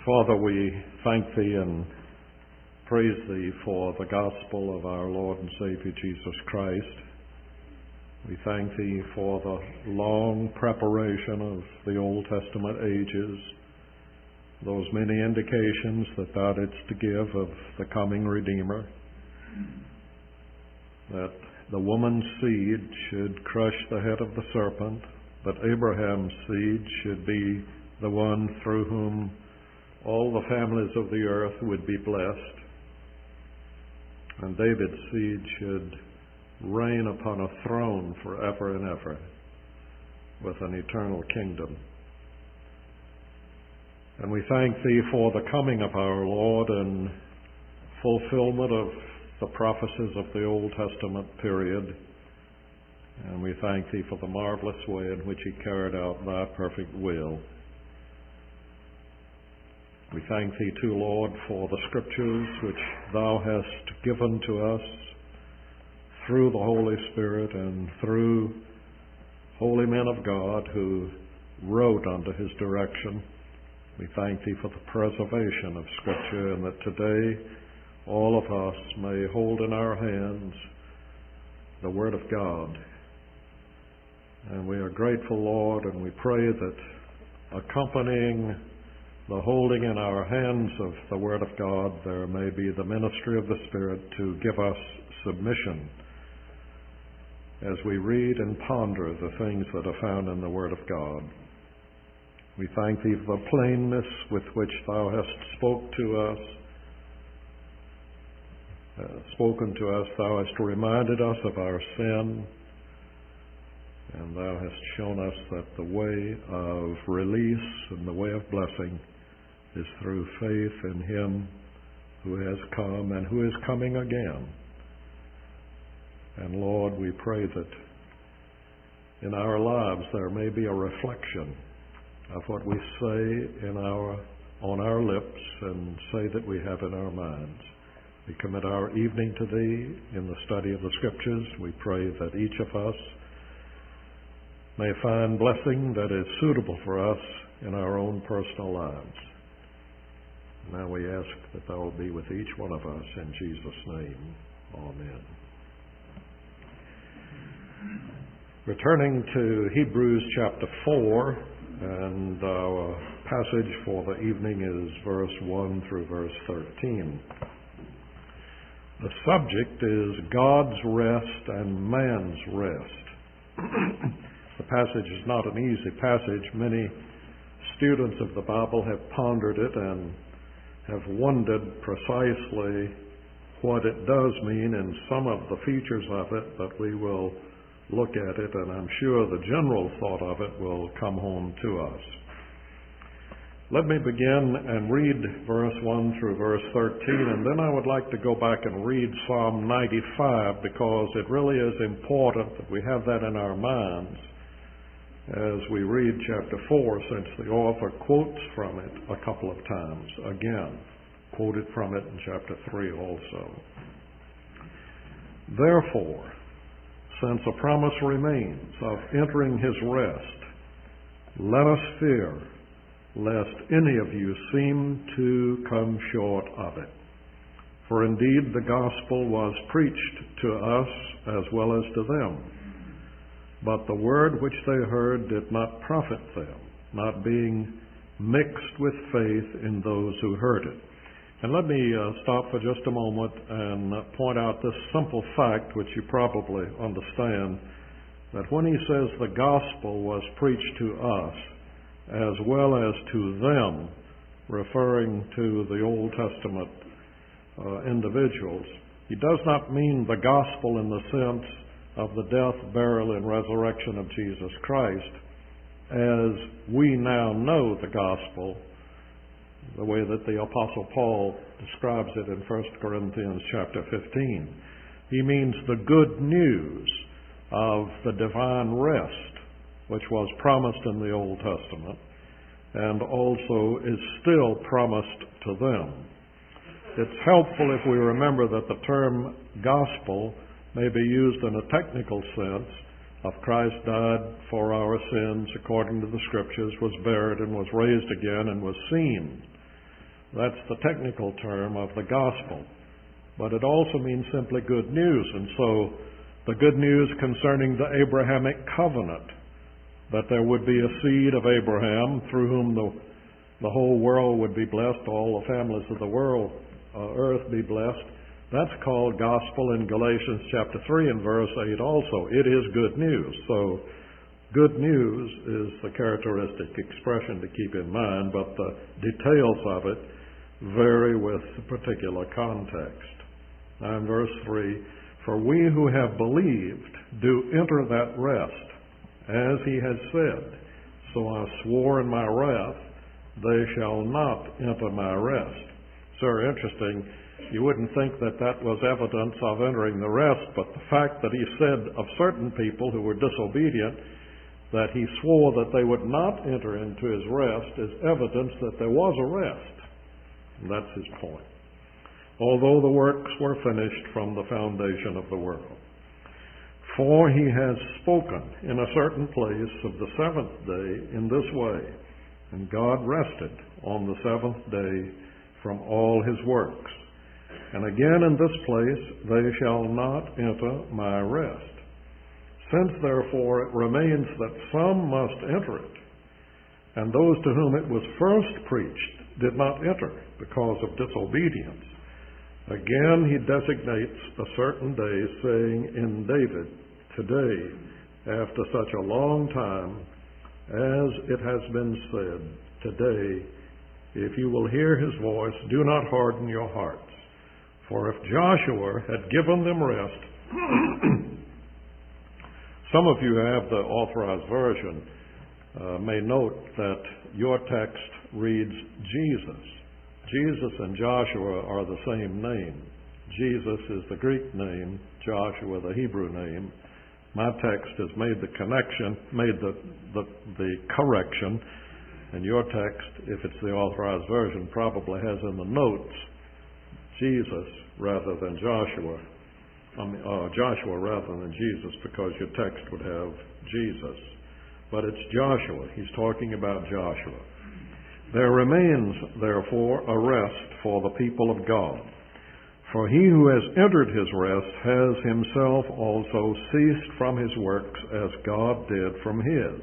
Father, we thank Thee and praise Thee for the gospel of our Lord and Savior Jesus Christ. We thank Thee for the long preparation of the Old Testament ages, those many indications that Thou didst give of the coming Redeemer, that the woman's seed should crush the head of the serpent, but Abraham's seed should be the one through whom all the families of the earth would be blessed, and David's seed should reign upon a throne forever and ever with an eternal kingdom. And we thank Thee for the coming of our Lord and fulfillment of the prophecies of the Old Testament period. And we thank Thee for the marvelous way in which He carried out Thy perfect will. We thank Thee too, Lord, for the Scriptures which Thou hast given to us through the Holy Spirit and through holy men of God who wrote under His direction. We thank Thee for the preservation of Scripture, and that today all of us may hold in our hands the Word of God. And we are grateful, Lord, and we pray that accompanying the holding in our hands of the Word of God, there may be the ministry of the Spirit to give us submission as we read and ponder the things that are found in the Word of God. We thank Thee for the plainness with which Thou hast spoken to us. Thou hast reminded us of our sin, and Thou hast shown us that the way of release and the way of blessing is through faith in Him who has come and who is coming again. And Lord, we pray that in our lives there may be a reflection of what we say on our lips and say that we have in our minds. We commit our evening to Thee in the study of the Scriptures. We pray that each of us may find blessing that is suitable for us in our own personal lives. Now we ask that Thou will be with each one of us in Jesus' name. Amen. Returning to Hebrews chapter 4, and our passage for the evening is verse 1 through verse 13. The subject is God's rest and man's rest. The passage is not an easy passage. Many students of the Bible have pondered it and have wondered precisely what it does mean and some of the features of it, but we will look at it, and I'm sure the general thought of it will come home to us. Let me begin and read verse 1 through verse 13, and then I would like to go back and read Psalm 95, because it really is important that we have that in our minds as we read chapter 4, since the author quotes from it a couple of times. Again, quoted from it in chapter 3 also. Therefore, since a promise remains of entering His rest, let us fear lest any of you seem to come short of it. For indeed the gospel was preached to us as well as to them. But the word which they heard did not profit them, not being mixed with faith in those who heard it. And let me stop for just a moment and point out this simple fact, which you probably understand, that when he says the gospel was preached to us as well as to them, referring to the Old Testament individuals, he does not mean the gospel in the sense of the death, burial, and resurrection of Jesus Christ as we now know the gospel, the way that the Apostle Paul describes it in 1 Corinthians chapter 15. He means the good news of the divine rest, which was promised in the Old Testament and also is still promised to them. It's helpful if we remember that the term gospel may be used in a technical sense of Christ died for our sins according to the Scriptures, was buried and was raised again and was seen. That's the technical term of the gospel. But it also means simply good news. And so the good news concerning the Abrahamic covenant, that there would be a seed of Abraham through whom the whole world would be blessed, all the families of the world, earth be blessed. That's called gospel in Galatians chapter 3 and verse 8 also. It is good news. So good news is the characteristic expression to keep in mind, but the details of it vary with the particular context. Now in verse 3, for we who have believed do enter that rest, as he has said, so I swore in my wrath, they shall not enter my rest. Sir, interesting. You wouldn't think that that was evidence of entering the rest, but the fact that he said of certain people who were disobedient that he swore that they would not enter into his rest is evidence that there was a rest. And that's his point. Although the works were finished from the foundation of the world. For he has spoken in a certain place of the seventh day in this way, and God rested on the seventh day from all his works. And again in this place, they shall not enter my rest. Since therefore it remains that some must enter it, and those to whom it was first preached did not enter because of disobedience, again he designates a certain day, saying in David, today, after such a long time, as it has been said, today, if you will hear his voice, do not harden your hearts. For if Joshua had given them rest, some of you have the Authorized Version, may note that your text reads Jesus. Jesus and Joshua are the same name. Jesus is the Greek name, Joshua the Hebrew name. My text has made the connection, made the correction, and your text, if it's the Authorized Version, probably has in the notes Jesus rather than Joshua. Joshua rather than Jesus, because your text would have Jesus. But it's Joshua. He's talking about Joshua. There remains, therefore, a rest for the people of God. For he who has entered his rest has himself also ceased from his works as God did from his.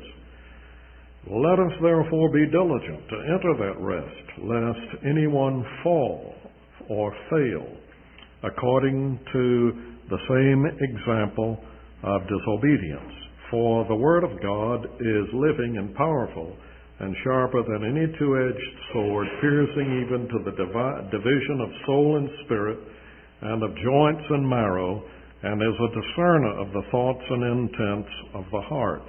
Let us therefore be diligent to enter that rest, lest anyone fall or fail, according to the same example of disobedience. For the word of God is living and powerful, and sharper than any two-edged sword, piercing even to the division of soul and spirit, and of joints and marrow, and is a discerner of the thoughts and intents of the heart.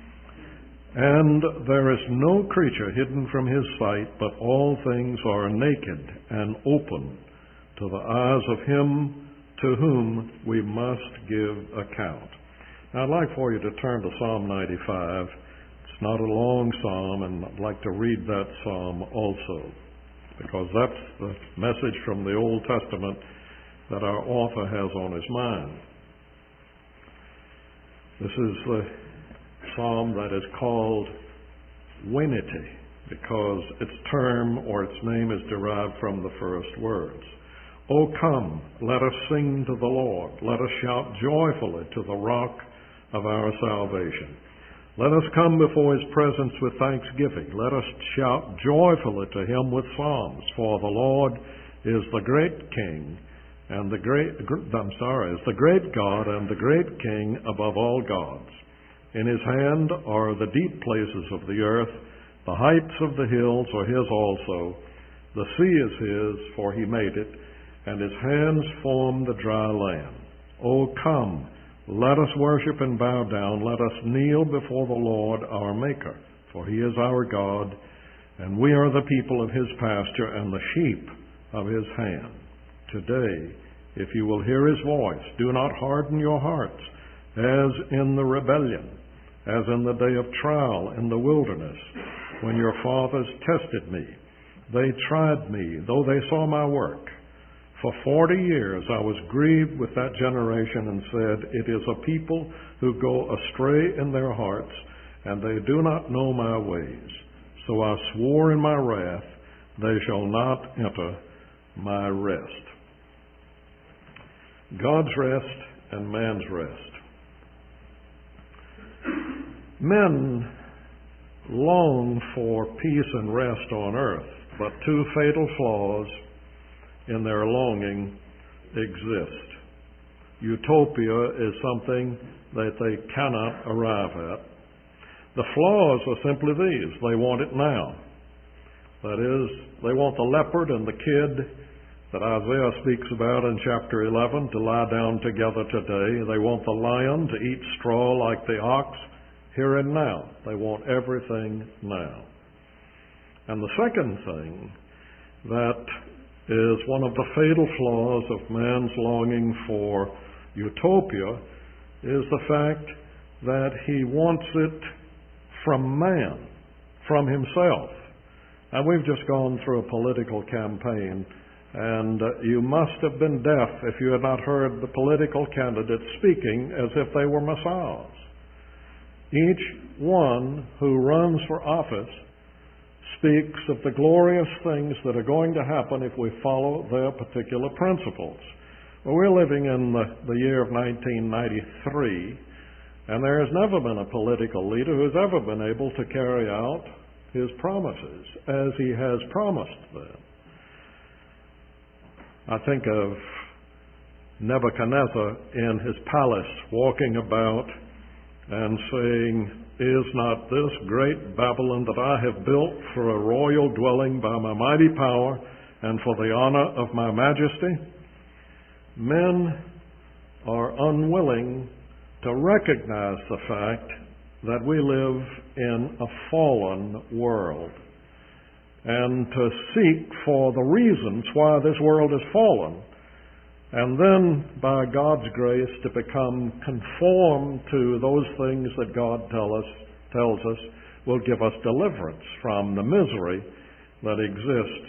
And there is no creature hidden from his sight, but all things are naked and open to the eyes of him to whom we must give account. Now I'd like for you to turn to Psalm 95. It's not a long psalm, and I'd like to read that psalm also, because that's the message from the Old Testament that our author has on his mind. This is the psalm that is called Winity, because its term or its name is derived from the first words. O come, let us sing to the Lord. Let us shout joyfully to the rock of our salvation. Let us come before his presence with thanksgiving. Let us shout joyfully to him with psalms. For the Lord is the great King, and is the great God and the great King above all gods. In his hand are the deep places of the earth. The heights of the hills are his also. The sea is his, for he made it, and his hands formed the dry land. O come, let us worship and bow down. Let us kneel before the Lord our Maker, for he is our God, and we are the people of his pasture and the sheep of his hand. Today, if you will hear his voice, do not harden your hearts, as in the rebellion, as in the day of trial in the wilderness, when your fathers tested me. They tried me, though they saw my work. For 40 years I was grieved with that generation and said, it is a people who go astray in their hearts, and they do not know my ways. So I swore in my wrath, they shall not enter my rest. God's rest and man's rest. Men long for peace and rest on earth, but two fatal flaws in their longing exist. Utopia is something that they cannot arrive at. The flaws are simply these. They want it now. That is, they want the leopard and the kid that Isaiah speaks about in chapter 11 to lie down together today. They want the lion to eat straw like the ox here and now. They want everything now. And the second thing that is one of the fatal flaws of man's longing for utopia is the fact that he wants it from man, from himself. And we've just gone through a political campaign, and you must have been deaf if you had not heard the political candidates speaking as if they were messiahs. Each one who runs for office speaks of the glorious things that are going to happen if we follow their particular principles. Well, we're living in the year of 1993, and there has never been a political leader who's ever been able to carry out his promises as he has promised them. I think of Nebuchadnezzar in his palace walking about and saying, "Is not this great Babylon that I have built for a royal dwelling by my mighty power and for the honor of my majesty?" Men are unwilling to recognize the fact that we live in a fallen world and to seek for the reasons why this world is fallen, and then, by God's grace, to become conformed to those things that God tells us will give us deliverance from the misery that exists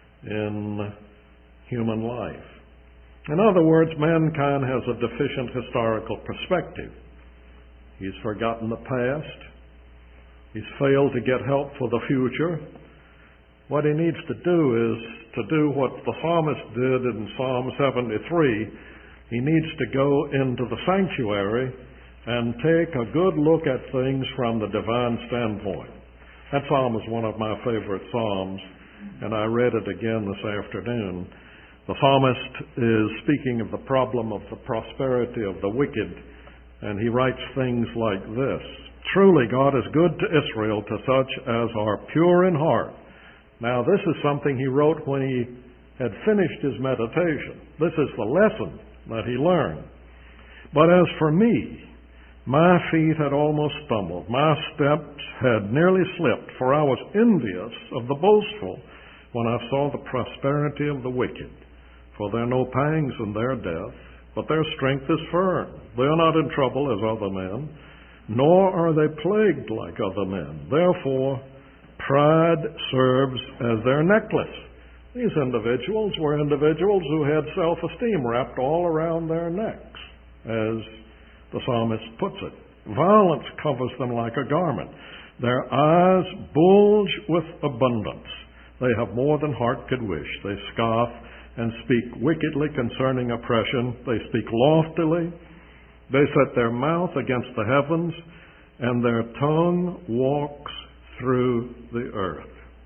in human life. In other words, mankind has a deficient historical perspective. He's forgotten the past. He's failed to get help for the future. What he needs to do is to do what the psalmist did in Psalm 73. He needs to go into the sanctuary and take a good look at things from the divine standpoint. That psalm is one of my favorite psalms, and I read it again this afternoon. The psalmist is speaking of the problem of the prosperity of the wicked, and he writes things like this: "Truly God is good to Israel, to such as are pure in heart." Now, this is something he wrote when he had finished his meditation. This is the lesson that he learned. "But as for me, my feet had almost stumbled. My steps had nearly slipped, for I was envious of the boastful when I saw the prosperity of the wicked. For there are no pangs in their death, but their strength is firm. They are not in trouble as other men, nor are they plagued like other men. Therefore, pride serves as their necklace." These individuals were individuals who had self-esteem wrapped all around their necks, as the psalmist puts it. "Violence covers them like a garment. Their eyes bulge with abundance. They have more than heart could wish. They scoff and speak wickedly concerning oppression. They speak loftily. They set their mouth against the heavens, and their tongue walks through the earth."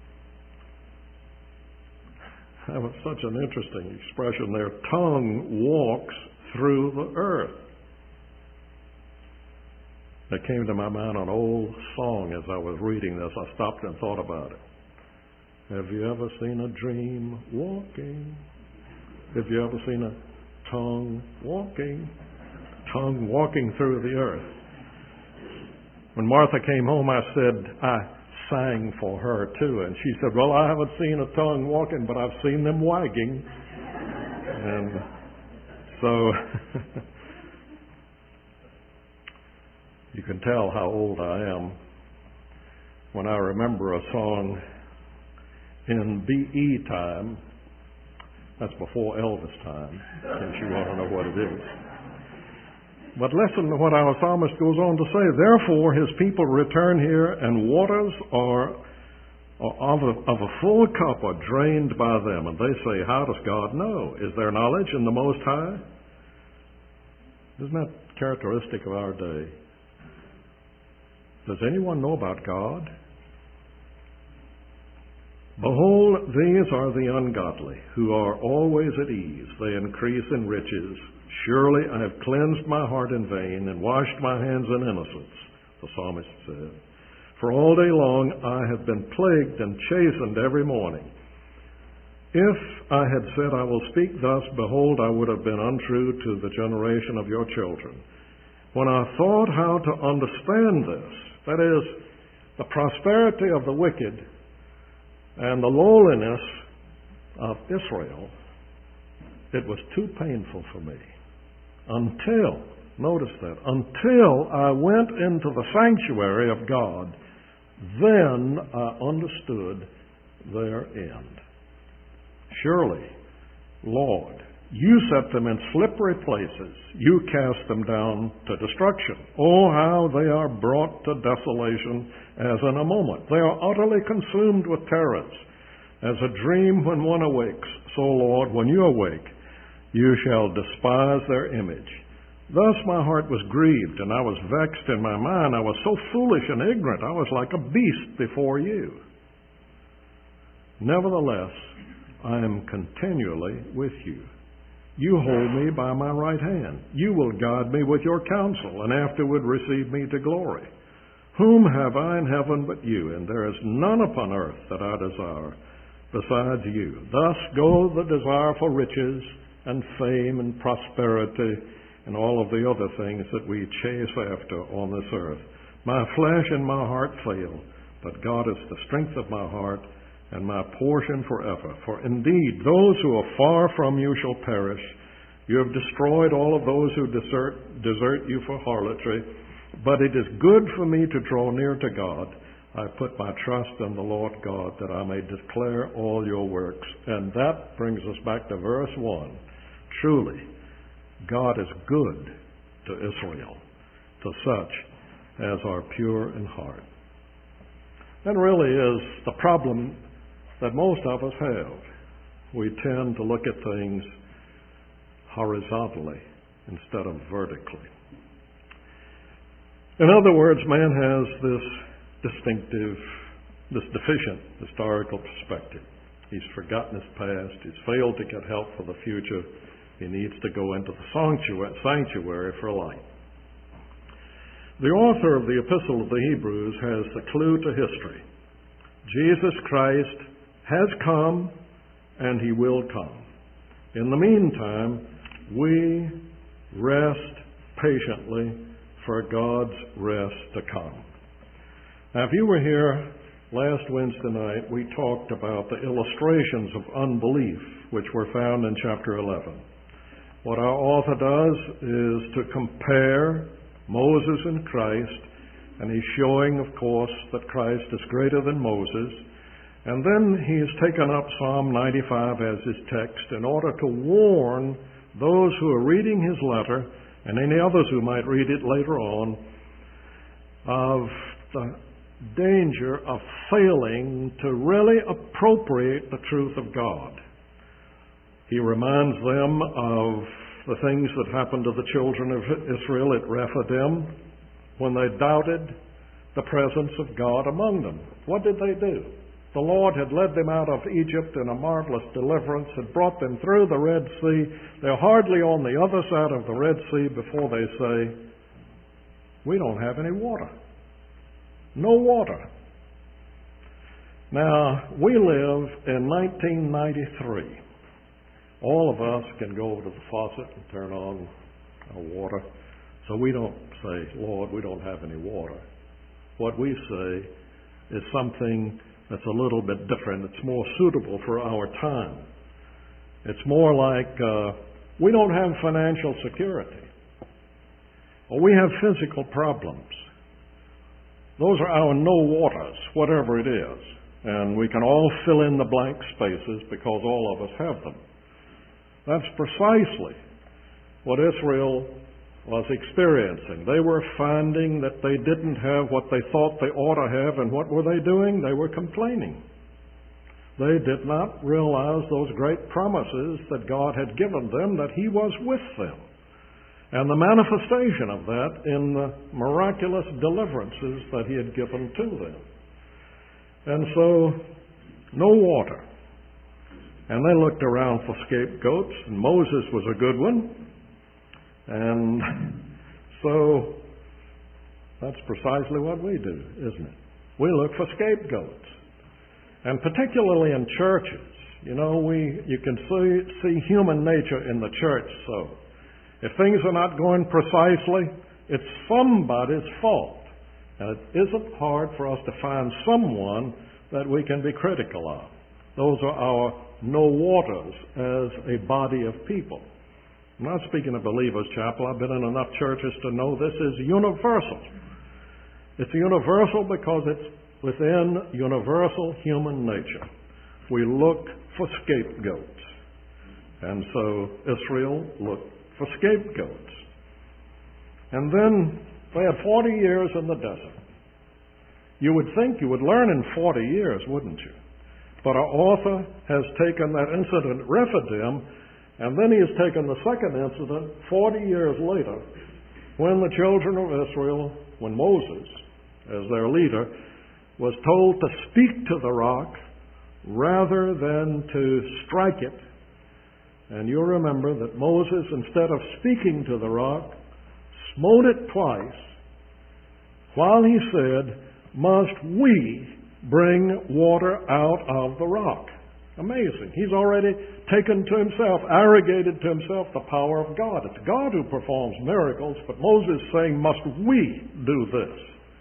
That was such an interesting expression. Their tongue walks through the earth. It came to my mind an old song as I was reading this. I stopped and thought about it. Have you ever seen a dream walking? Have you ever seen a tongue walking? Tongue walking through the earth. When Martha came home, I said, I sang for her too. And she said, "Well, I haven't seen a tongue walking, but I've seen them wagging." And so you can tell how old I am when I remember a song in B.E. time. That's before Elvis time, in case you want to know what it is. But listen to what our psalmist goes on to say. "Therefore his people return here, and waters are of a full cup are drained by them. And they say, how does God know? Is there knowledge in the Most High? Isn't that characteristic of our day? Does anyone know about God? Behold, these are the ungodly, who are always at ease. They increase in riches. Surely I have cleansed my heart in vain and washed my hands in innocence, the psalmist said. For all day long I have been plagued and chastened every morning. If I had said, I will speak thus, behold, I would have been untrue to the generation of your children. When I thought how to understand this, that is, the prosperity of the wicked and the lowliness of Israel, it was too painful for me. Notice that, until I went into the sanctuary of God, then I understood their end. Surely, Lord, you set them in slippery places. You cast them down to destruction. Oh, how they are brought to desolation as in a moment. They are utterly consumed with terrors. As a dream when one awakes, so, Lord, when you awake, you shall despise their image. Thus my heart was grieved, and I was vexed in my mind. I was so foolish and ignorant, I was like a beast before you. Nevertheless, I am continually with you. You hold me by my right hand. You will guide me with your counsel, and afterward receive me to glory. Whom have I in heaven but you? And there is none upon earth that I desire besides you. Thus go the desire for riches and fame and prosperity and all of the other things that we chase after on this earth. My flesh and my heart fail, but God is the strength of my heart and my portion forever. For indeed, those who are far from you shall perish. You have destroyed all of those who desert you for harlotry. But it is good for me to draw near to God. I put my trust in the Lord God, that I may declare all your works. And that brings us back to verse 1. Truly, God is good to Israel, to such as are pure in heart. That really is the problem that most of us have. We tend to look at things horizontally instead of vertically. In other words, man has this deficient historical perspective. He's forgotten his past. He's failed to get help for the future. He needs to go into the sanctuary for light. The author of the Epistle of the Hebrews has the clue to history. Jesus Christ has come, and he will come. In the meantime, we rest patiently for God's rest to come. Now, if you were here last Wednesday night, we talked about the illustrations of unbelief, which were found in chapter 11. What our author does is to compare Moses and Christ, and he's showing, of course, that Christ is greater than Moses. And then he has taken up Psalm 95 as his text in order to warn those who are reading his letter, and any others who might read it later on, of the danger of failing to really appropriate the truth of God. He reminds them of the things that happened to the children of Israel at Rephidim when they doubted the presence of God among them. What did they do? The Lord had led them out of Egypt in a marvelous deliverance, had brought them through the Red Sea. They're hardly on the other side of the Red Sea before they say, we don't have any water. No water. Now, we live in 1993. All of us can go over to the faucet and turn on our water. So we don't say, Lord, we don't have any water. What we say is something that's a little bit different. It's more suitable for our time. It's more like we don't have financial security, or we have physical problems. Those are our no waters, whatever it is. And we can all fill in the blank spaces because all of us have them. That's precisely what Israel was experiencing. They were finding that they didn't have what they thought they ought to have, and what were they doing? They were complaining. They did not realize those great promises that God had given them, that He was with them. And the manifestation of that in the miraculous deliverances that He had given to them. And so, no water. And they looked around for scapegoats, and Moses was a good one. And so, that's precisely what we do, isn't it? We look for scapegoats. And particularly in churches, you can see human nature in the church. So, if things are not going precisely, it's somebody's fault. And it isn't hard for us to find someone that we can be critical of. Those are our no waters as a body of people. I'm not speaking of Believers Chapel. I've been in enough churches to know this is universal. It's universal because it's within universal human nature. We look for scapegoats. And so Israel looked for scapegoats. And then they had 40 years in the desert. You would think you would learn in 40 years, wouldn't you? But our author has taken that incident at Rephidim, and then he has taken the second incident 40 years later, when the children of Israel, when Moses, as their leader, was told to speak to the rock rather than to strike it. And you'll remember that Moses, instead of speaking to the rock, smote it twice, while he said, "Must we bring water out of the rock?" Amazing. He's already taken to himself, arrogated to himself the power of God. It's God who performs miracles, but Moses is saying, "Must we do this?"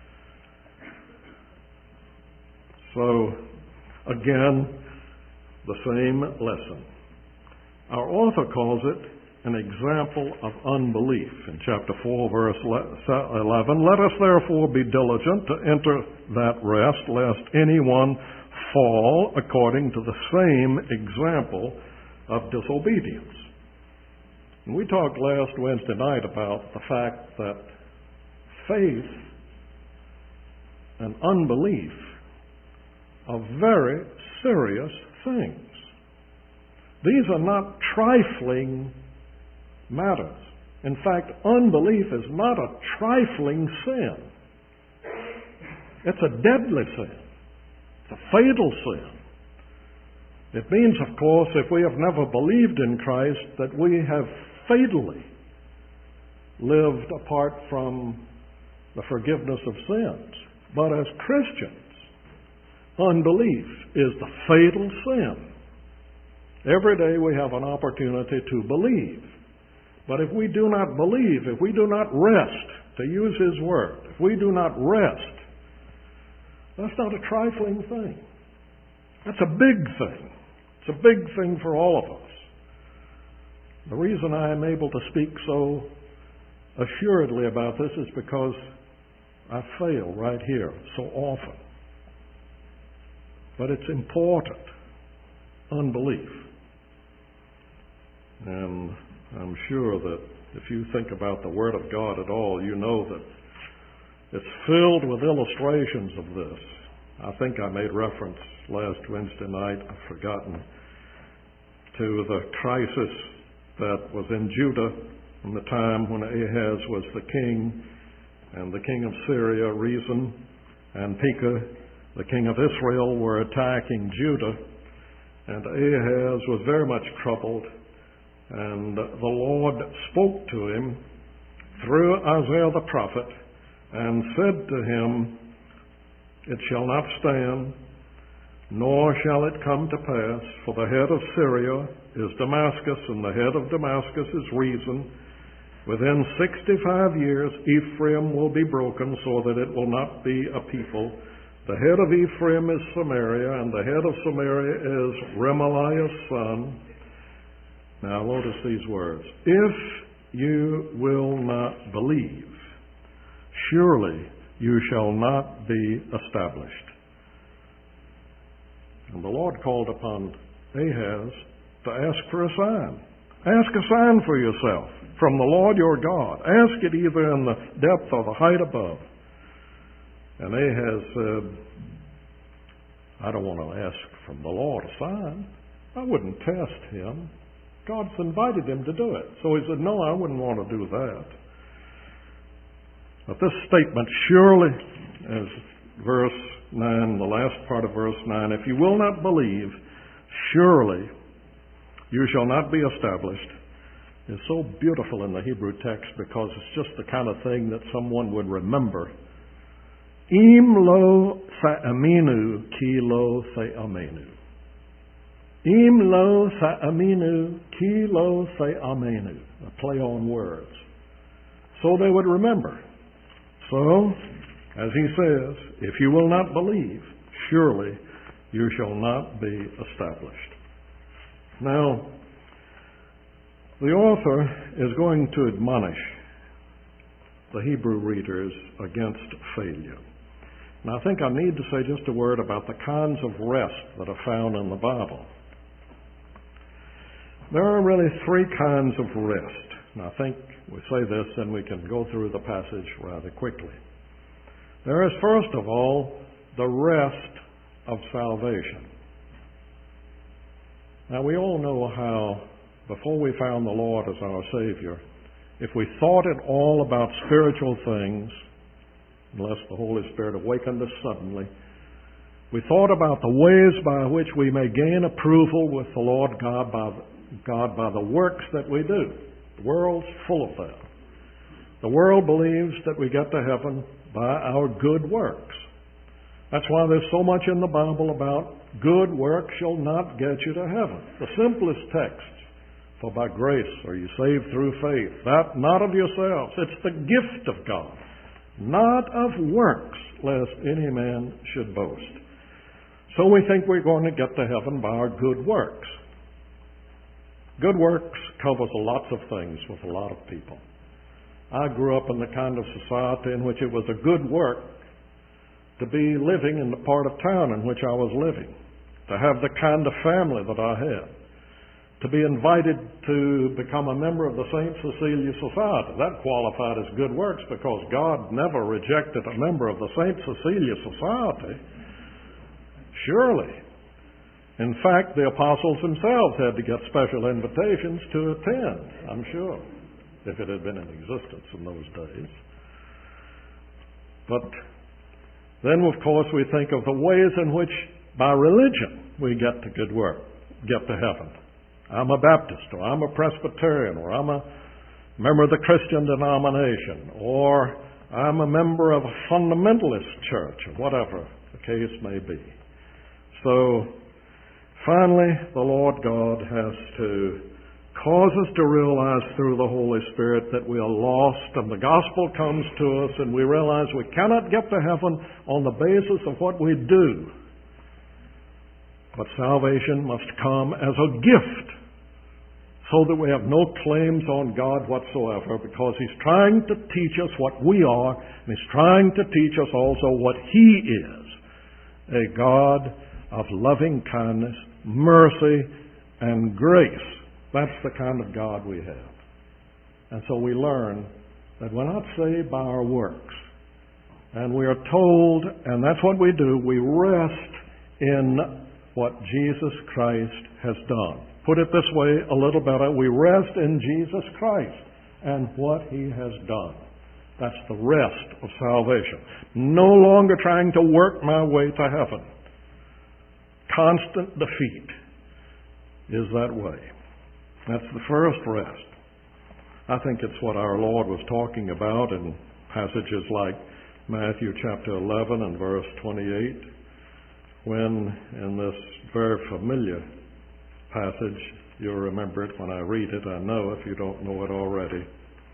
So, again, the same lesson. Our author calls it an example of unbelief. In chapter 4, verse 11, "Let us therefore be diligent to enter that rest, lest anyone fall according to the same example of disobedience." And we talked last Wednesday night about the fact that faith and unbelief are very serious things. These are not trifling matters. In fact, unbelief is not a trifling sin. It's a deadly sin. It's a fatal sin. It means, of course, if we have never believed in Christ, that we have fatally lived apart from the forgiveness of sins. But as Christians, unbelief is the fatal sin. Every day we have an opportunity to believe. But if we do not believe, if we do not rest, to use His word, if we do not rest, that's not a trifling thing. That's a big thing. It's a big thing for all of us. The reason I am able to speak so assuredly about this is because I fail right here so often. But it's important. Unbelief. And I'm sure that if you think about the Word of God at all, you know that it's filled with illustrations of this. I think I made reference last Wednesday night, I've forgotten, to the crisis that was in Judah in the time when Ahaz was the king, and the king of Syria, Rezin, and Pekah, the king of Israel, were attacking Judah. And Ahaz was very much troubled, and the Lord spoke to him through Isaiah the prophet and said to him, "It shall not stand, nor shall it come to pass, for the head of Syria is Damascus, and the head of Damascus is Rezin. Within 65 years Ephraim will be broken, so that it will not be a people. The head of Ephraim is Samaria, and the head of Samaria is Remaliah's son." Now notice these words. "If you will not believe, surely you shall not be established." And the Lord called upon Ahaz to ask for a sign. Ask a sign for yourself from the Lord your God. Ask it either in the depth or the height above. And Ahaz said, I don't want to ask from the Lord a sign. I wouldn't test him. God's invited him to do it. So he said, no, I wouldn't want to do that. But this statement, surely, as verse 9, the last part of verse 9, if you will not believe, surely you shall not be established, is so beautiful in the Hebrew text because it's just the kind of thing that someone would remember. Im lo sa'aminu ki lo se'amenu. Im lo sa'aminu ki lo se'amenu. A play on words. So they would remember. So, as he says, if you will not believe, surely you shall not be established. Now, the author is going to admonish the Hebrew readers against failure. And I think I need to say just a word about the kinds of rest that are found in the Bible. There are really three kinds of rest. And I think we say this, then we can go through the passage rather quickly. There is, first of all, the rest of salvation. Now, we all know how, before we found the Lord as our Savior, if we thought at all about spiritual things, unless the Holy Spirit awakened us suddenly, we thought about the ways by which we may gain approval with the Lord God by the works that we do. The world's full of that. The world believes that we get to heaven by our good works. That's why there's so much in the Bible about good works shall not get you to heaven. The simplest text, for by grace are you saved through faith, that not of yourselves. It's the gift of God, not of works, lest any man should boast. So we think we're going to get to heaven by our good works. Good works covers lots of things with a lot of people. I grew up in the kind of society in which it was a good work to be living in the part of town in which I was living, to have the kind of family that I had, to be invited to become a member of the St. Cecilia Society. That qualified as good works because God never rejected a member of the St. Cecilia Society. Surely. In fact, the apostles themselves had to get special invitations to attend, I'm sure, if it had been in existence in those days. But then, of course, we think of the ways in which, by religion, we get to good work, get to heaven. I'm a Baptist, or I'm a Presbyterian, or I'm a member of the Christian denomination, or I'm a member of a fundamentalist church, or whatever the case may be. So, finally, the Lord God has to cause us to realize through the Holy Spirit that we are lost, and the gospel comes to us, and we realize we cannot get to heaven on the basis of what we do. But salvation must come as a gift, so that we have no claims on God whatsoever, because He's trying to teach us what we are, and He's trying to teach us also what He is, a God of loving kindness, mercy, and grace. That's the kind of God we have. And so we learn that we're not saved by our works. And we are told, and that's what we do, we rest in what Jesus Christ has done. Put it this way a little better, we rest in Jesus Christ and what He has done. That's the rest of salvation. No longer trying to work my way to heaven. Constant defeat is that way. That's the first rest. I think it's what our Lord was talking about in passages like Matthew chapter 11 and verse 28, when in this very familiar passage, you'll remember it when I read it, I know if you don't know it already.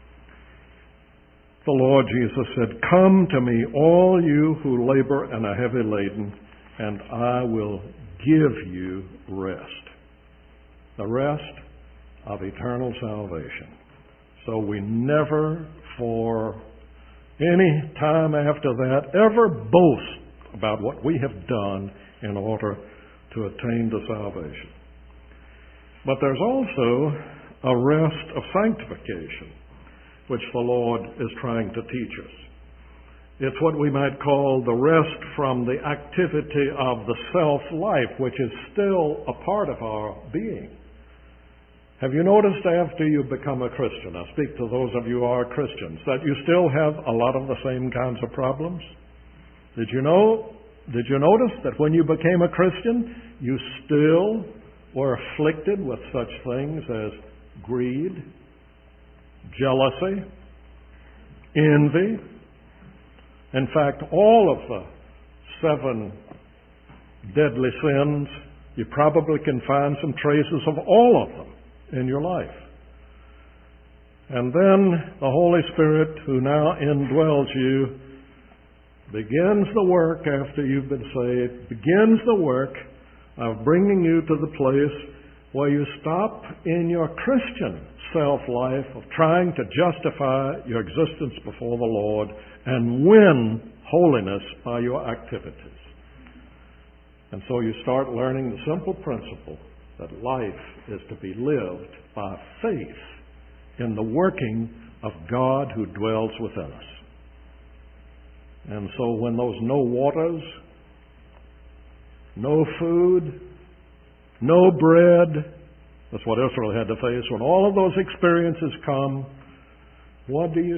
The Lord Jesus said, "Come to me, all you who labor and are heavy laden, and I will give you rest." The rest of eternal salvation. So we never, for any time after that, ever boast about what we have done in order to attain to salvation. But there's also a rest of sanctification, which the Lord is trying to teach us. It's what we might call the rest from the activity of the self-life, which is still a part of our being. Have you noticed after you become a Christian, I speak to those of you who are Christians, that you still have a lot of the same kinds of problems? Did you notice that when you became a Christian, you still were afflicted with such things as greed, jealousy, envy? In fact, all of the 7 deadly sins, you probably can find some traces of all of them in your life. And then the Holy Spirit, who now indwells you, begins the work after you've been saved, begins the work of bringing you to the place where you stop in your Christian self-life of trying to justify your existence before the Lord and win holiness by your activities. And so you start learning the simple principle that life is to be lived by faith in the working of God who dwells within us. And so when those no waters, no food, no bread, that's what Israel had to face, when all of those experiences come, what do?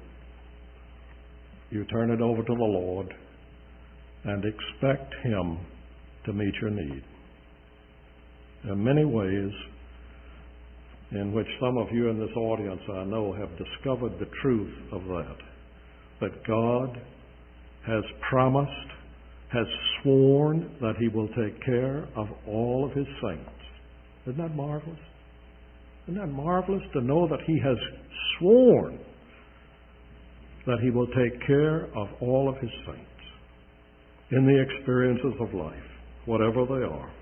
You turn it over to the Lord and expect Him to meet your need. There are many ways in which some of you in this audience, I know, have discovered the truth of that God has promised, has sworn that He will take care of all of His saints. Isn't that marvelous? Isn't that marvelous to know that He has sworn that He will take care of all of His saints in the experiences of life, whatever they are.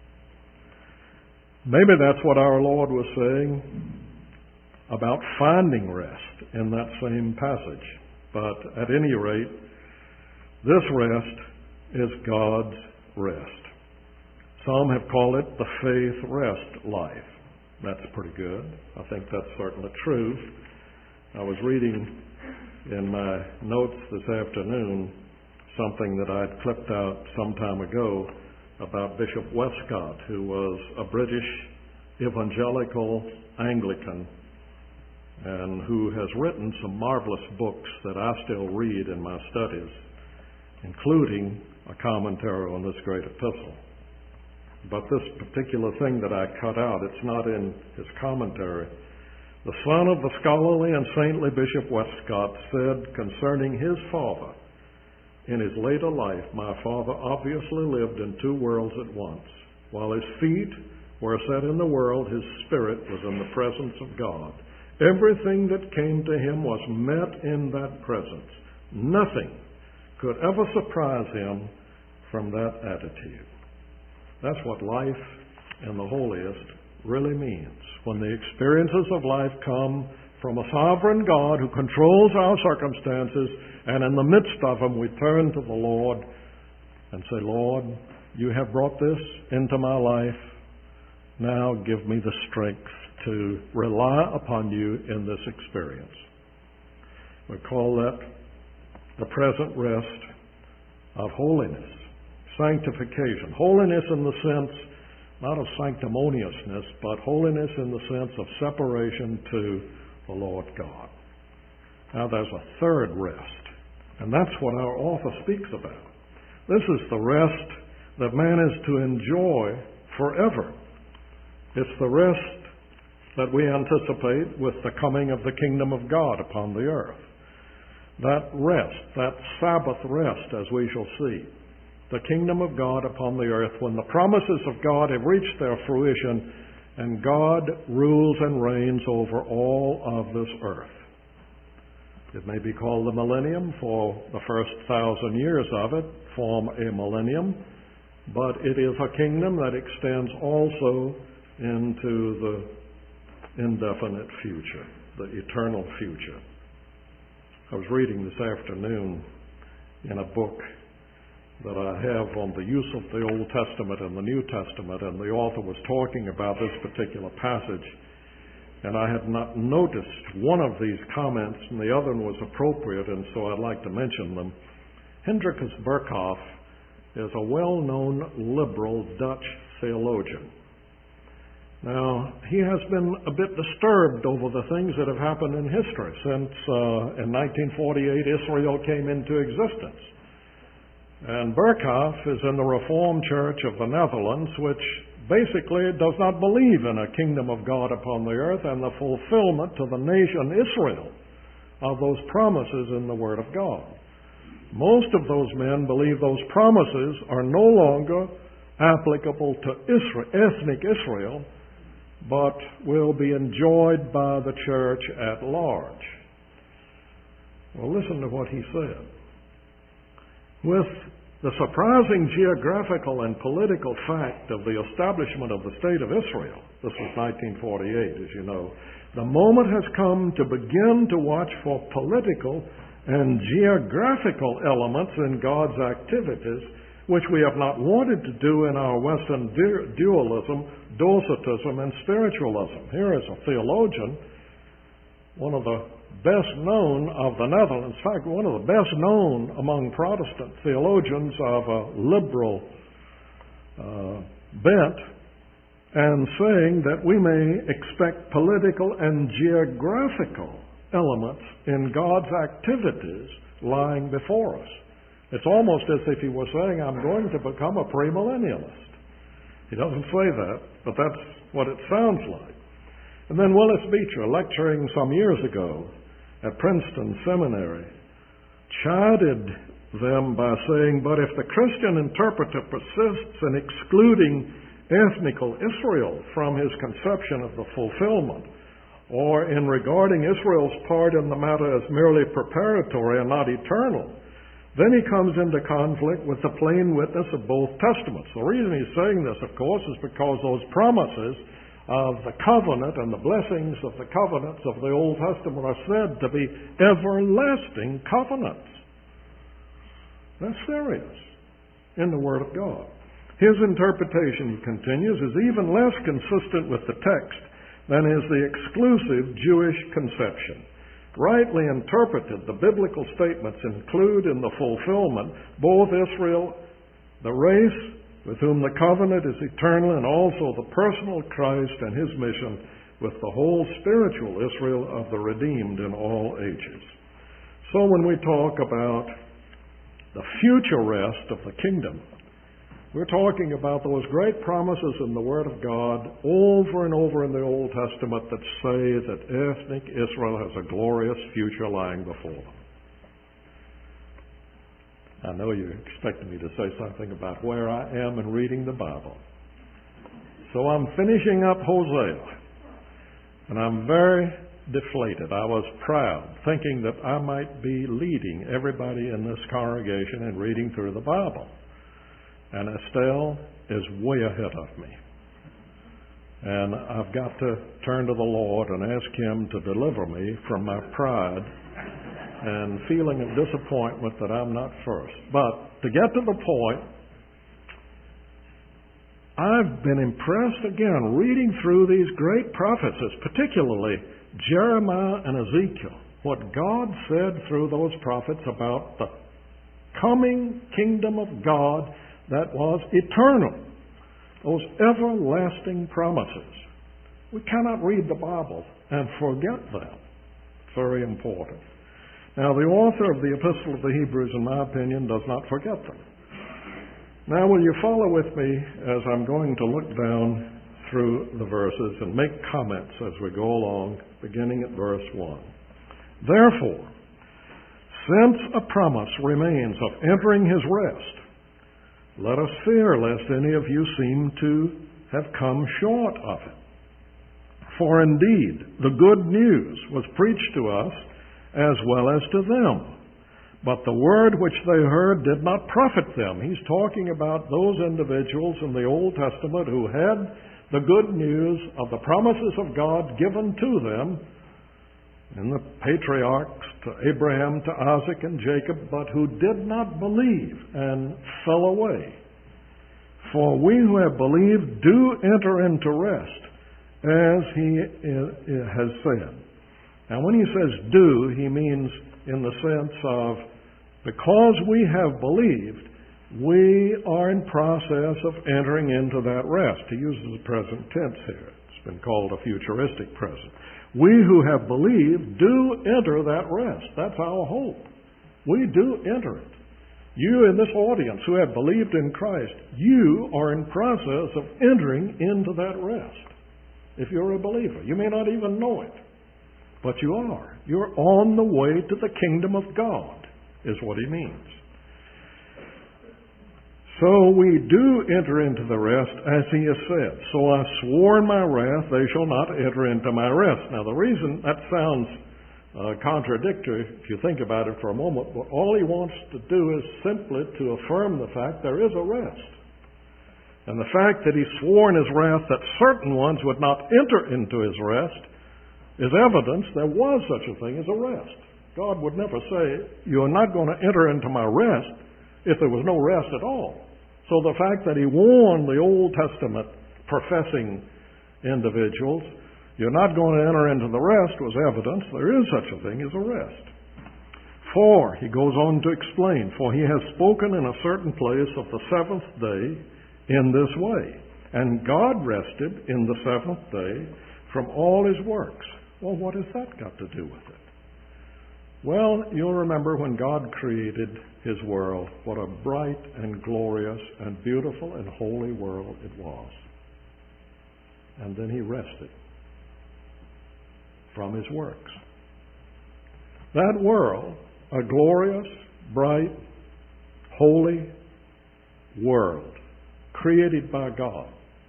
Maybe that's what our Lord was saying about finding rest in that same passage. But at any rate, this rest is God's rest. Some have called it the faith rest life. That's pretty good. I think that's certainly true. I was reading in my notes this afternoon something that I'd clipped out some time ago about Bishop Westcott, who was a British evangelical Anglican and who has written some marvelous books that I still read in my studies, including a commentary on this great epistle. But this particular thing that I cut out, it's not in his commentary. The son of the scholarly and saintly Bishop Westcott said concerning his father, in his later life, my father obviously lived in 2 worlds at once. While his feet were set in the world, his spirit was in the presence of God. Everything that came to him was met in that presence. Nothing could ever surprise him from that attitude. That's what life in the holiest really means. When the experiences of life come from a sovereign God who controls our circumstances, and in the midst of them we turn to the Lord and say, Lord, you have brought this into my life. Now give me the strength to rely upon you in this experience. We call that the present rest of holiness, sanctification. Holiness in the sense, not of sanctimoniousness, but holiness in the sense of separation to the Lord God. Now there's a third rest, and that's what our author speaks about. This is the rest that man is to enjoy forever. It's the rest that we anticipate with the coming of the kingdom of God upon the earth. That rest, that Sabbath rest, as we shall see, the kingdom of God upon the earth, when the promises of God have reached their fruition and God rules and reigns over all of this earth. It may be called the millennium, for the first 1,000 years of it form a millennium, but it is a kingdom that extends also into the indefinite future, the eternal future. I was reading this afternoon in a book that I have on the use of the Old Testament and the New Testament, and the author was talking about this particular passage. And I had not noticed one of these comments, and the other one was appropriate, and so I'd like to mention them. Hendrikus Berkhof is a well-known liberal Dutch theologian. Now, he has been a bit disturbed over the things that have happened in history since in 1948 Israel came into existence. And Berkhof is in the Reformed Church of the Netherlands, which basically does not believe in a kingdom of God upon the earth and the fulfillment to the nation Israel of those promises in the Word of God. Most of those men believe those promises are no longer applicable to ethnic Israel, but will be enjoyed by the church at large. Well, listen to what he said. With the surprising geographical and political fact of the establishment of the State of Israel, this was 1948, as you know, the moment has come to begin to watch for political and geographical elements in God's activities, which we have not wanted to do in our Western dualism, Docetism, and spiritualism. Here is a theologian, one of the best known of the Netherlands, in fact, one of the best known among Protestant theologians of a liberal bent, and saying that we may expect political and geographical elements in God's activities lying before us. It's almost as if he was saying, I'm going to become a premillennialist. He doesn't say that, but that's what it sounds like. And then Willis Beecher, lecturing some years ago at Princeton Seminary, chided them by saying, but if the Christian interpreter persists in excluding ethnical Israel from his conception of the fulfillment, or in regarding Israel's part in the matter as merely preparatory and not eternal, then he comes into conflict with the plain witness of both testaments. The reason he's saying this, of course, is because those promises of the covenant and the blessings of the covenants of the Old Testament are said to be everlasting covenants. That's serious in the Word of God. His interpretation, he continues, is even less consistent with the text than is the exclusive Jewish conception. Rightly interpreted, the biblical statements include in the fulfillment both Israel, the race with whom the covenant is eternal, and also the personal Christ and his mission with the whole spiritual Israel of the redeemed in all ages. So when we talk about the future rest of the kingdom, we're talking about those great promises in the Word of God over and over in the Old Testament that say that ethnic Israel has a glorious future lying before them. I know you expected me to say something about where I am in reading the Bible. So I'm finishing up Hosea, and I'm very deflated. I was proud, thinking that I might be leading everybody in this congregation in reading through the Bible. And Estelle is way ahead of me. And I've got to turn to the Lord and ask Him to deliver me from my pride and feeling of disappointment that I'm not first. But to get to the point, I've been impressed again reading through these great prophecies, particularly Jeremiah and Ezekiel, what God said through those prophets about the coming kingdom of God that was eternal. Those everlasting promises. We cannot read the Bible and forget them. Very important. Now, the author of the Epistle of the Hebrews, in my opinion, does not forget them. Now, will you follow with me as I'm going to look down through the verses and make comments as we go along, beginning at verse 1. Therefore, since a promise remains of entering his rest, let us fear lest any of you seem to have come short of it. For indeed, the good news was preached to us as well as to them. But the word which they heard did not profit them. He's talking about those individuals in the Old Testament who had the good news of the promises of God given to them in the patriarchs, to Abraham, to Isaac, and Jacob, but who did not believe and fell away. For we who have believed do enter into rest, as he has said. And when he says do, he means in the sense of, because we have believed, we are in process of entering into that rest. He uses the present tense here. It's been called a futuristic present. We who have believed do enter that rest. That's our hope. We do enter it. You in this audience who have believed in Christ, you are in process of entering into that rest. If you're a believer, you may not even know it, but you are. You're on the way to the kingdom of God, is what he means. So we do enter into the rest, as he has said. So I swore in my wrath, they shall not enter into my rest. Now the reason that sounds contradictory, if you think about it for a moment, but all he wants to do is simply to affirm the fact there is a rest. And the fact that he swore in his wrath that certain ones would not enter into his rest is evidence there was such a thing as a rest. God would never say, you're not going to enter into my rest if there was no rest at all. So the fact that he warned the Old Testament professing individuals, you're not going to enter into the rest, was evidence there is such a thing as a rest. For, he goes on to explain, for he has spoken in a certain place of the seventh day in this way. And God rested in the seventh day from all his works. Well, what has that got to do with it? Well, you'll remember when God created his world, what a bright and glorious and beautiful and holy world it was. And then he rested from his works. That world, a glorious, bright, holy world, created by God.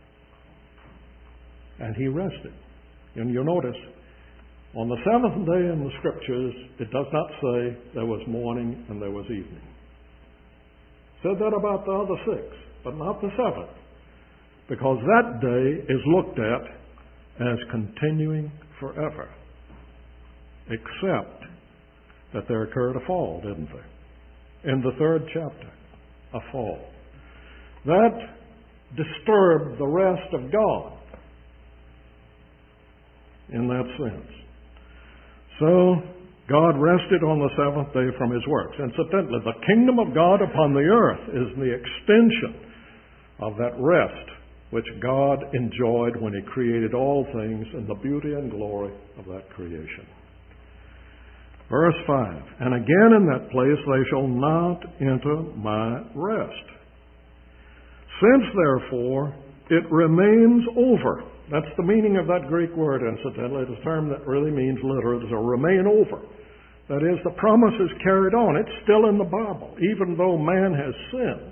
And he rested. And you'll notice, on the seventh day in the Scriptures, it does not say there was morning and there was evening. It said that about the other six, but not the seventh. Because that day is looked at as continuing forever. Except that there occurred a fall, didn't there? In the third chapter, a fall. That disturbed the rest of God in that sense. So, God rested on the seventh day from his works. Incidentally, the kingdom of God upon the earth is the extension of that rest which God enjoyed when he created all things in the beauty and glory of that creation. Verse 5, and again in that place they shall not enter my rest. Since, therefore, it remains over. That's the meaning of that Greek word, incidentally. It's a term that really means literally to remain over. That is, the promise is carried on. It's still in the Bible, even though man has sinned.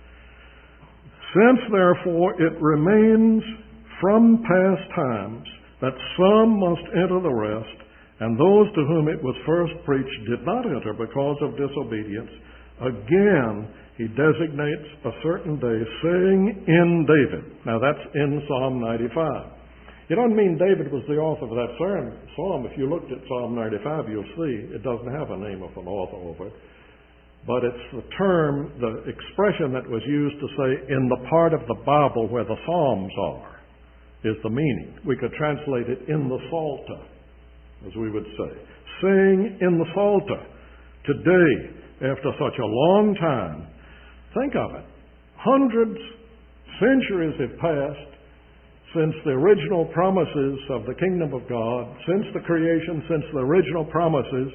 Since, therefore, it remains from past times that some must enter the rest, and those to whom it was first preached did not enter because of disobedience, again he designates a certain day, saying in David. Now that's in Psalm 95. It doesn't mean David was the author of that psalm. If you looked at Psalm 95, you'll see it doesn't have a name of an author over it. But it's the term, the expression that was used to say in the part of the Bible where the Psalms are, is the meaning. We could translate it in the Psalter, as we would say. Saying in the Psalter, today, after such a long time, think of it. Hundreds, centuries have passed since the original promises of the kingdom of God, since the creation, since the original promises.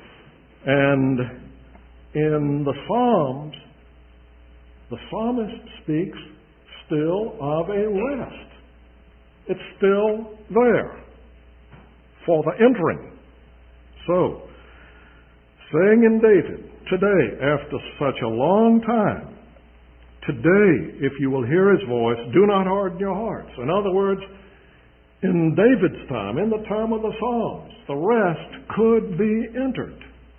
And in the Psalms, the psalmist speaks still of a rest. It's still there for the entering. So, saying in David, today, after such a long time, today, if you will hear his voice, do not harden your hearts. In other words, in David's time, in the time of the Psalms, the rest could be entered.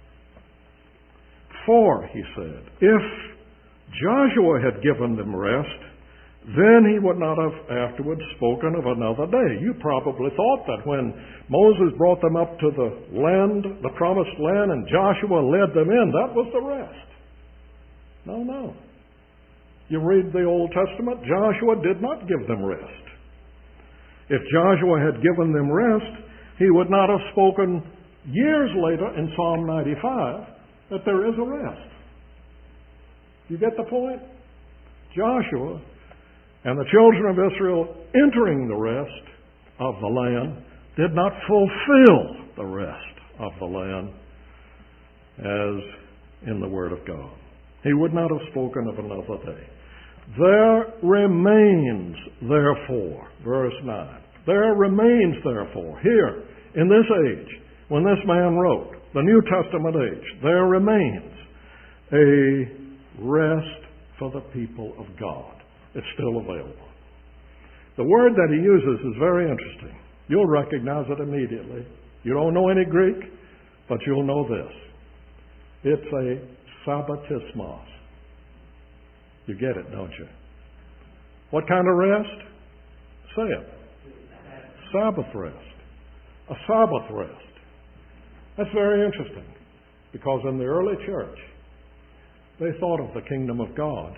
For, he said, if Joshua had given them rest, then he would not have afterwards spoken of another day. You probably thought that when Moses brought them up to the land, the promised land, and Joshua led them in, that was the rest. No. You read the Old Testament, Joshua did not give them rest. If Joshua had given them rest, he would not have spoken years later in Psalm 95 that there is a rest. You get the point? Joshua and the children of Israel entering the rest of the land did not fulfill the rest of the land as in the Word of God. He would not have spoken of another day. There remains, therefore, verse 9, there remains, therefore, here in this age, when this man wrote, the New Testament age, there remains a rest for the people of God. It's still available. The word that he uses is very interesting. You'll recognize it immediately. You don't know any Greek, but you'll know this. It's a sabbatismos. You get it, don't you? What kind of rest? Say it. Sabbath rest. A Sabbath rest. That's very interesting, because in the early church, they thought of the kingdom of God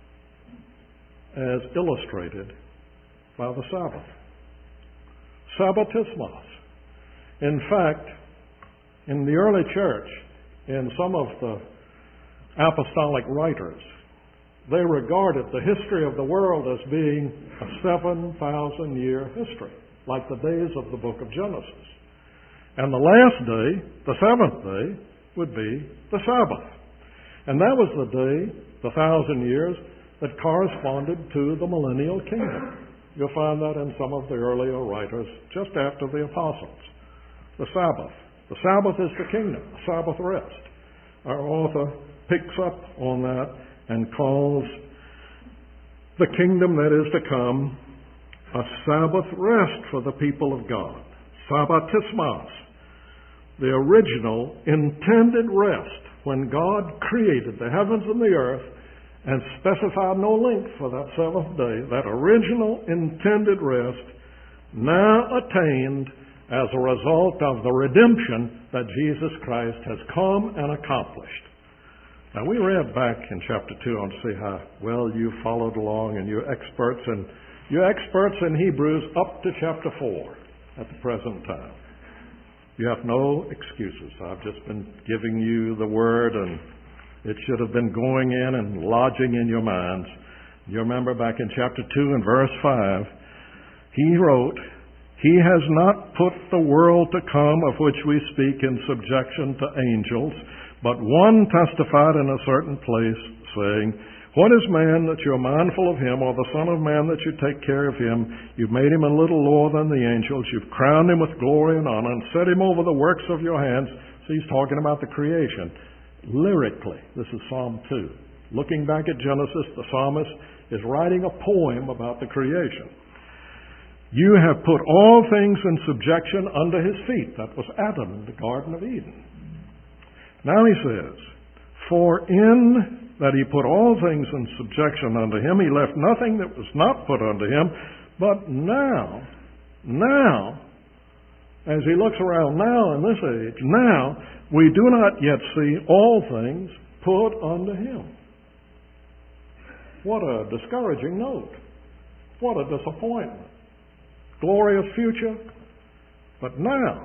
as illustrated by the Sabbath. Sabbatismos. In fact, in the early church, in some of the apostolic writers, they regarded the history of the world as being a 7,000-year history, like the days of the book of Genesis. And the last day, the seventh day, would be the Sabbath. And that was the day, the 1,000 years, that corresponded to the millennial kingdom. You'll find that in some of the earlier writers just after the apostles. The Sabbath. The Sabbath is the kingdom, the Sabbath rest. Our author picks up on that and calls the kingdom that is to come a Sabbath rest for the people of God. Sabbatismos. The original intended rest when God created the heavens and the earth and specified no length for that seventh day. That original intended rest now attained as a result of the redemption that Jesus Christ has come and accomplished. Now, we read back in chapter 2 on to see how well you followed along, and you're experts in Hebrews up to chapter 4 at the present time. You have no excuses. I've just been giving you the word, and it should have been going in and lodging in your minds. You remember back in chapter 2 and verse 5, he wrote, "He has not put the world to come of which we speak in subjection to angels, but one testified in a certain place, saying, What is man that you are mindful of him, or the Son of Man that you take care of him? You've made him a little lower than the angels. You've crowned him with glory and honor, and set him over the works of your hands." So he's talking about the creation. Lyrically, this is Psalm 2. Looking back at Genesis, the psalmist is writing a poem about the creation. "You have put all things in subjection under his feet." That was Adam in the Garden of Eden. Now he says, "For in that he put all things in subjection unto him, he left nothing that was not put unto him. But now, as he looks around now in this age, now we do not yet see all things put unto him." What a discouraging note. What a disappointment. Glorious future. But now,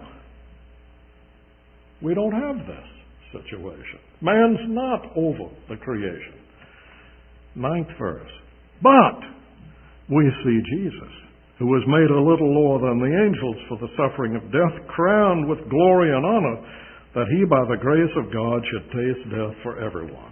we don't have this situation. Man's not over the creation. 9th verse. "But we see Jesus, who was made a little lower than the angels for the suffering of death, crowned with glory and honor, that he by the grace of God should taste death for everyone."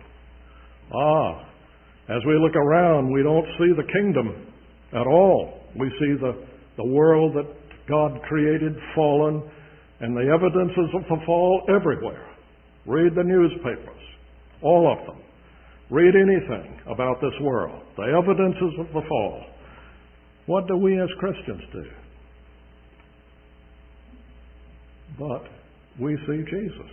As we look around, we don't see the kingdom at all. We see the world that God created fallen, and the evidences of the fall everywhere. Read the newspapers, all of them. Read anything about this world, the evidences of the fall. What do we as Christians do? But we see Jesus.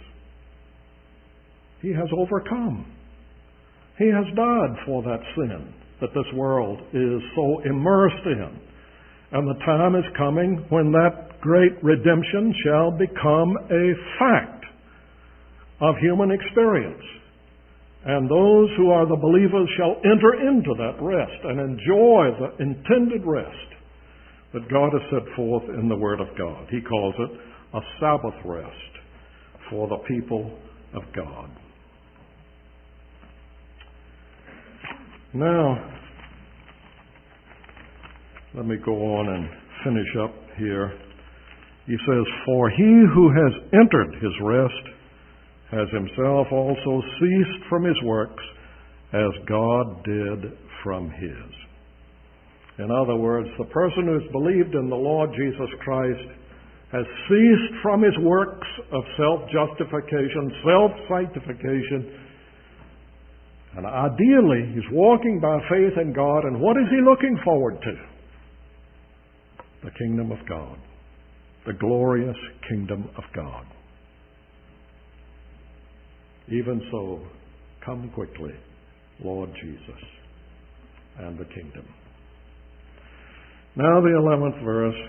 He has overcome. He has died for that sin that this world is so immersed in. And the time is coming when that great redemption shall become a fact of human experience. And those who are the believers shall enter into that rest and enjoy the intended rest that God has set forth in the Word of God. He calls it a Sabbath rest for the people of God. Now, let me go on and finish up here. He says, "For he who has entered his rest has himself also ceased from his works, as God did from his." In other words, the person who has believed in the Lord Jesus Christ has ceased from his works of self-justification, self-sanctification, and ideally he's walking by faith in God, and what is he looking forward to? The kingdom of God, the glorious kingdom of God. Even so, come quickly, Lord Jesus, and the kingdom. Now the 11th verse.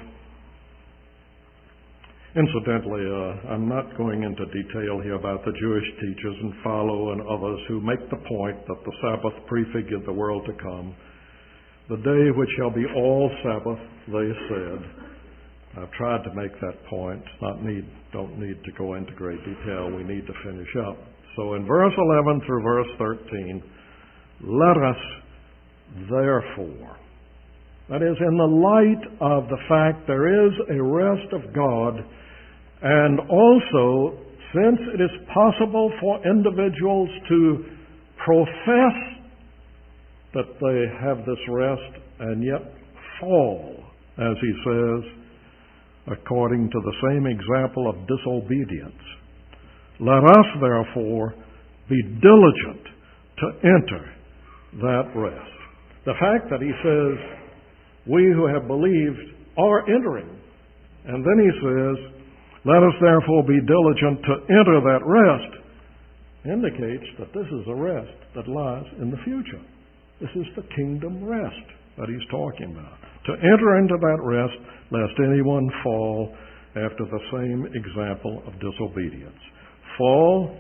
Incidentally, I'm not going into detail here about the Jewish teachers and Philo and others who make the point that the Sabbath prefigured the world to come. The day which shall be all Sabbath, they said. I've tried to make that point. Don't need to go into great detail. We need to finish up. So in verse 11 through verse 13, let us therefore, that is, in the light of the fact there is a rest of God, and also since it is possible for individuals to profess that they have this rest and yet fall, as he says, according to the same example of disobedience. Let us, therefore, be diligent to enter that rest. The fact that he says, we who have believed are entering, and then he says, let us therefore be diligent to enter that rest, indicates that this is a rest that lies in the future. This is the kingdom rest that he's talking about. To enter into that rest, lest anyone fall after the same example of disobedience. Fall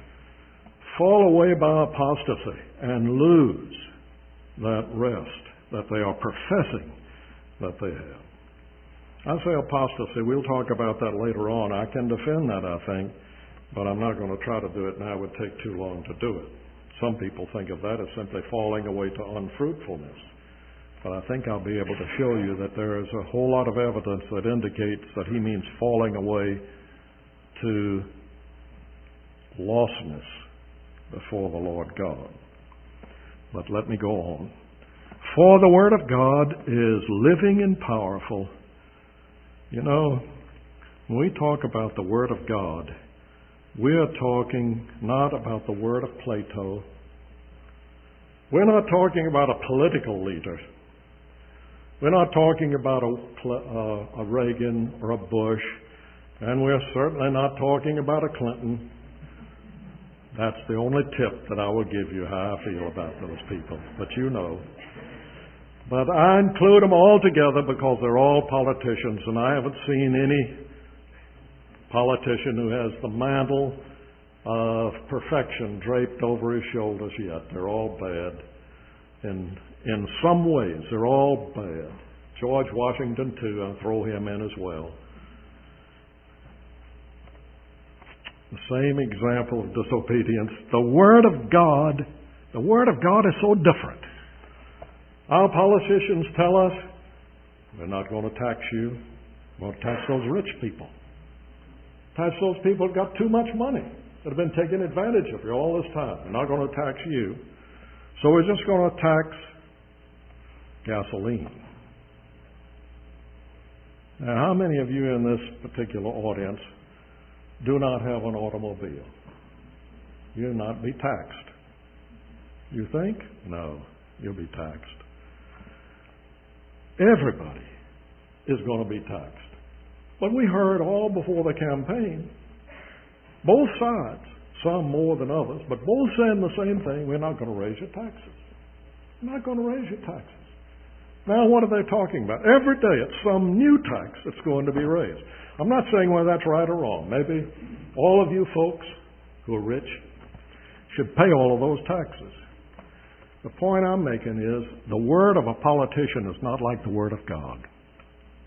away by apostasy and lose that rest that they are professing that they have. I say apostasy, we'll talk about that later on. I can defend that, I think, but I'm not going to try to do it now. It would take too long to do it. Some people think of that as simply falling away to unfruitfulness. But I think I'll be able to show you that there is a whole lot of evidence that indicates that he means falling away to lostness before the Lord God. But let me go on. For the Word of God is living and powerful. You know, when we talk about the Word of God, we are talking not about the word of Plato. We're not talking about a political leader. We're not talking about a Reagan or a Bush. And we're certainly not talking about a Clinton. That's the only tip that I will give you how I feel about those people. But you know. But I include them all together because they're all politicians, and I haven't seen any politician who has the mantle of perfection draped over his shoulders yet. They're all bad. In some ways, they're all bad. George Washington, too, I'll throw him in as well. The same example of disobedience. The Word of God is so different. Our politicians tell us, we're not going to tax you. We're going to tax those rich people. Tax those people who've got too much money, that have been taking advantage of you all this time. We're not going to tax you. So we're just going to tax gasoline. Now, how many of you in this particular audience do not have an automobile? You'll not be taxed. You think? No, you'll be taxed. Everybody is going to be taxed. But we heard all before the campaign, both sides, some more than others, but both saying the same thing: we're not going to raise your taxes. We're not going to raise your taxes. Now what are they talking about? Every day it's some new tax that's going to be raised. I'm not saying whether that's right or wrong. Maybe all of you folks who are rich should pay all of those taxes. The point I'm making is the word of a politician is not like the word of God.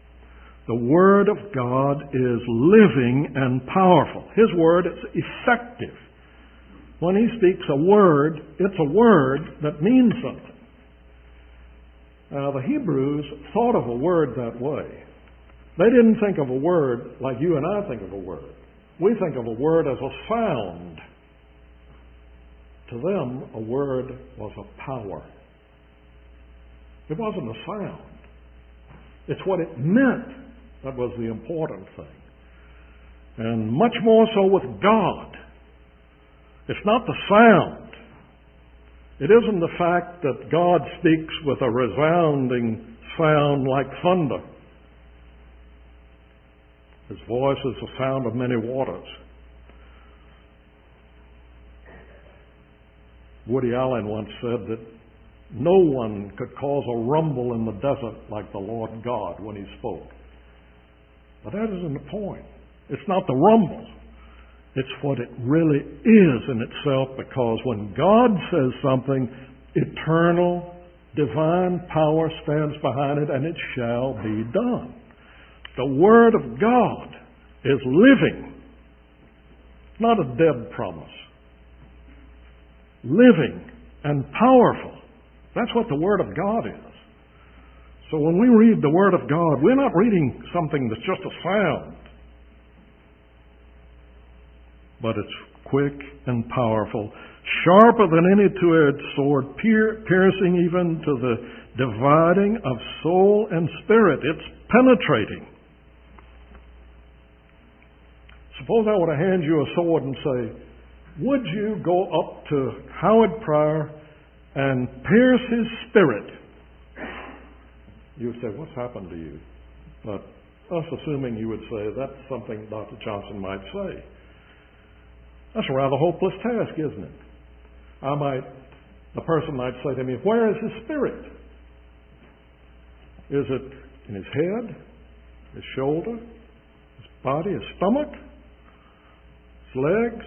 The Word of God is living and powerful. His Word is effective. When He speaks a word, it's a word that means something. Now, the Hebrews thought of a word that way. They didn't think of a word like you and I think of a word. We think of a word as a sound. To them, a word was a power. It wasn't a sound. It's what it meant that was the important thing. And much more so with God. It's not the sound. It isn't the fact that God speaks with a resounding sound like thunder. His voice is the sound of many waters. Woody Allen once said that no one could cause a rumble in the desert like the Lord God when He spoke. But that isn't the point. It's not the rumble. It's what it really is in itself, because when God says something, eternal, divine power stands behind it, and it shall be done. The Word of God is living, not a dead promise. Living and powerful. That's what the Word of God is. So when we read the Word of God, we're not reading something that's just a sound. But it's quick and powerful, sharper than any two-edged sword, piercing even to the dividing of soul and spirit. It's penetrating. Suppose I were to hand you a sword and say, would you go up to Howard Pryor and pierce his spirit? You would say, what's happened to you? But us assuming you would say, that's something Dr. Johnson might say. That's a rather hopeless task, isn't it? The person might say to me, where is his spirit? Is it in his head, his shoulder, his body, his stomach, his legs?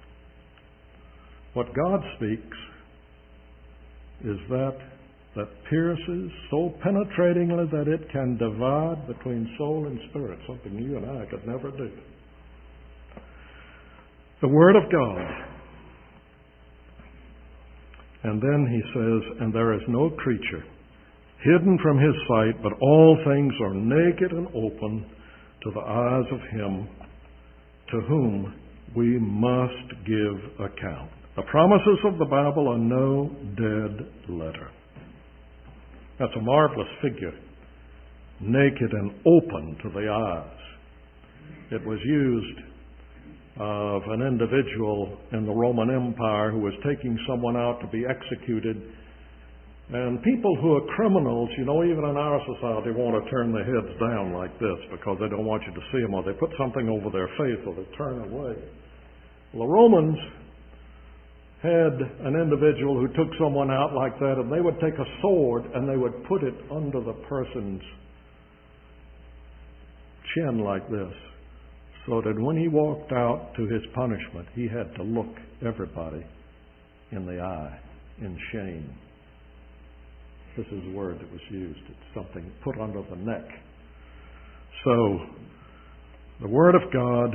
What God speaks is that pierces so penetratingly that it can divide between soul and spirit, something you and I could never do. The Word of God. And then he says, and there is no creature hidden from His sight, but all things are naked and open to the eyes of Him to whom we must give account. The promises of the Bible are no dead letter. That's a marvelous figure. Naked and open to the eyes. It was used of an individual in the Roman Empire who was taking someone out to be executed. And people who are criminals, even in our society, want to turn their heads down like this because they don't want you to see them, or they put something over their face, or they turn away. Well, the Romans had an individual who took someone out like that, and they would take a sword and they would put it under the person's chin like this, so that when he walked out to his punishment, he had to look everybody in the eye in shame. This is the word that was used. It's something put under the neck. So, the Word of God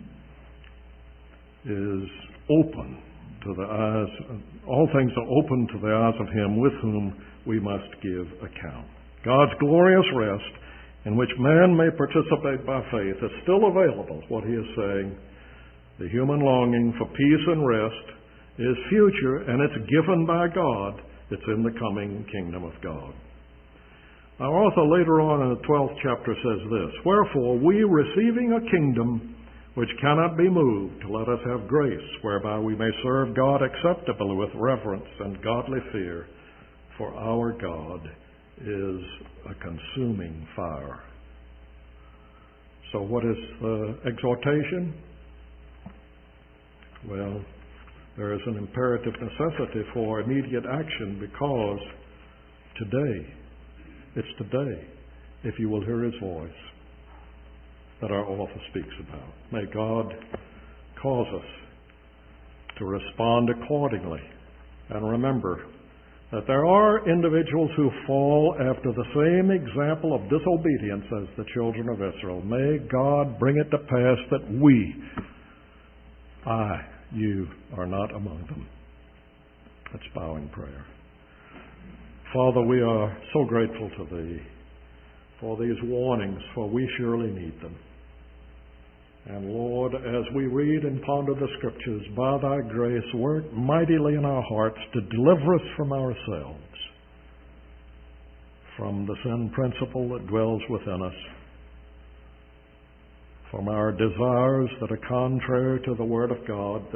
is open to the eyes. All things are open to the eyes of Him with whom we must give account. God's glorious rest, in which man may participate by faith, is still available. What he is saying, the human longing for peace and rest is future, and it's given by God. It's in the coming kingdom of God. Our author later on in the 12th chapter says this, wherefore we, receiving a kingdom which cannot be moved, let us have grace, whereby we may serve God acceptably with reverence and godly fear, for our God is a consuming fire. So what is the exhortation? Well, there is an imperative necessity for immediate action, because it's today, if you will hear His voice, that our author speaks about. May God cause us to respond accordingly. And remember, that there are individuals who fall after the same example of disobedience as the children of Israel. May God bring it to pass that you are not among them. Let's bow in prayer. Father, we are so grateful to Thee for these warnings, for we surely need them. And Lord, as we read and ponder the Scriptures, by Thy grace, work mightily in our hearts to deliver us from ourselves, from the sin principle that dwells within us, from our desires that are contrary to the Word of God,